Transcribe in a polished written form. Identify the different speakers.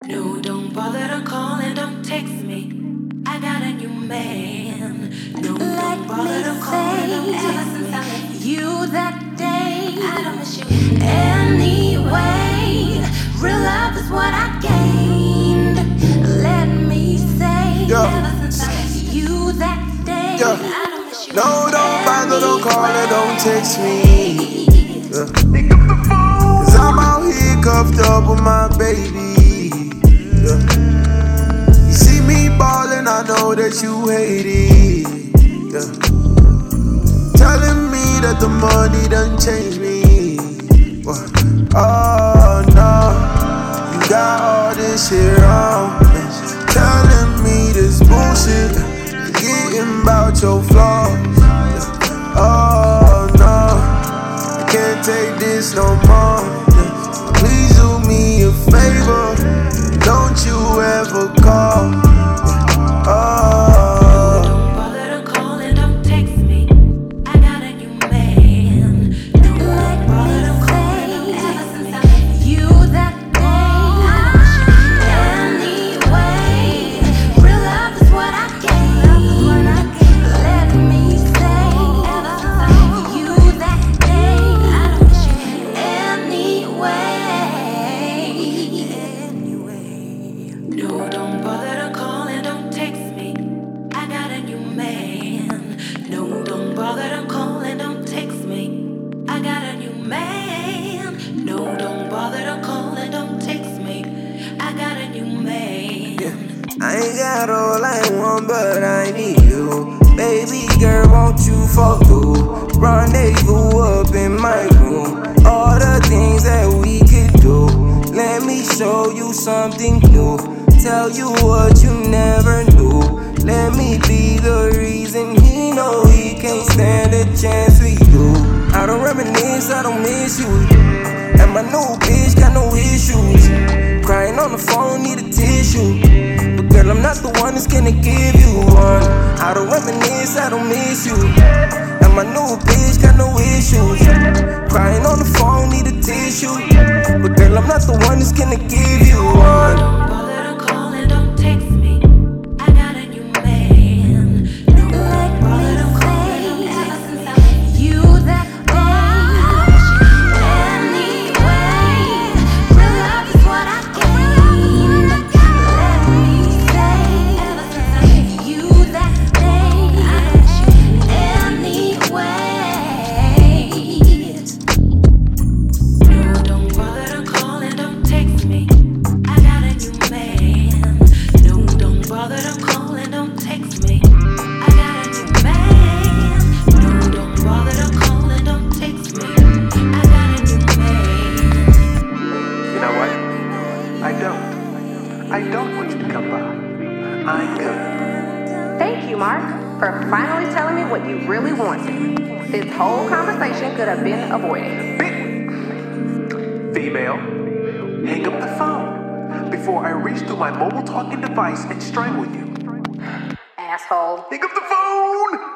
Speaker 1: No, don't bother to call and don't text me. I got a new man. No, don't bother to call and don't text me. You that day, I don't miss you anyway. Real love is what I gained. Let me say, ever since I met you that day, I don't miss you.
Speaker 2: No, don't bother, don't call and don't text me. Cause I'm out here cuffed up with my baby. You see me ballin', I know that you hate it. Telling me that the money done changed me. Oh no, you got all this shit wrong. Telling me this bullshit, forgetting about your flaws. Oh no, I can't take this no more. Please do me a favor, don't you ever call.
Speaker 1: Don't bother to call and don't text me. I got a new man. Don't bother to call and don't text me. You that day, I don't miss you anyway. Real love is what I gained. Let me say, ever since I met you that day, I don't miss you anyway. No, don't bother to call and don't text me. I got a new man. No, don't bother to call and don't text me. I got a new man. No, don't bother to call and don't text me. I got a new man.
Speaker 2: I ain't got all I want, but I need you. Baby girl, won't you fall through? Rendezvous up in my room. All the things that we could do. Let me show you something new. Tell you what you never knew. Let me be the reason he know he can't stand a chance with you. I don't reminisce, I don't miss you. And my new bitch got no issues. Crying on the phone, need a tissue. But girl, I'm not the one that's gonna give you one. I don't reminisce, I don't miss you. And my new bitch got no issues. Crying on the phone, need a tissue. But girl, I'm not the one that's gonna give you one.
Speaker 1: Don't bother to call and don't text me. I got a new man. No, don't bother to call and don't text me. You that day, I don't miss you anyway. Real love is what I gained. Let me say, ever since I met you that day, I don't miss you anyway. No, don't bother to call and don't text me. I got a new man. No, don't bother to call and don't text me. I got a new man. No, don't bother to call and don't text me. I got a new man.
Speaker 3: You know what? I don't want you to come by. I'm coming.
Speaker 4: Thank you, Mark, for finally telling me what you really wanted. This whole conversation could have been avoided.
Speaker 3: Female, hang up the phone before I reach through my mobile talking device and strangle you.
Speaker 4: Asshole.
Speaker 3: Hang up the phone!